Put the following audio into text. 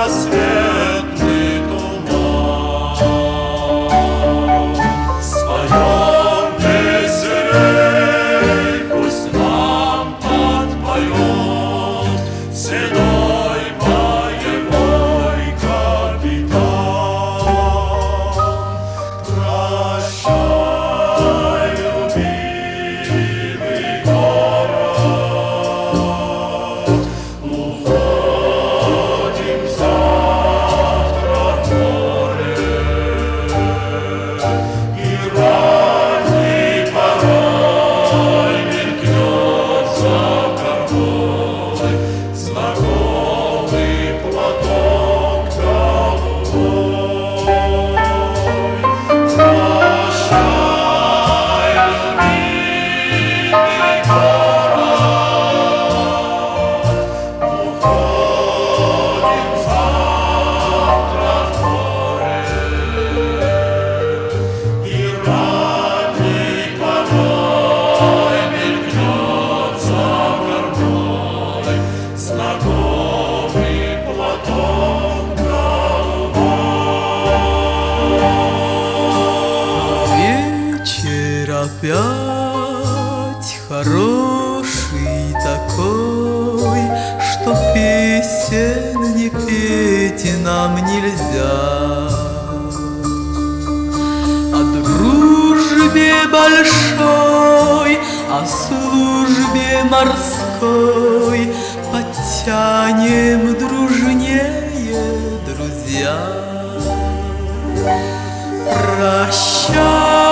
рассветный туман. Споем веселей, пусть нам подпоет седой боевой капитан. Прощай, любимый город, уходим завтра в море, и ранней порой мелькнет за кормой знакомый платок голубой. Прощай, любимый город, уходим завтра в море, и ранней порой мелькнет за кормой знакомый платок голубой. Вечер опять хороший такой, что песен не петь нам нельзя. О дружбе большой, о службе морской подтянем дружнее, друзья. Прощай,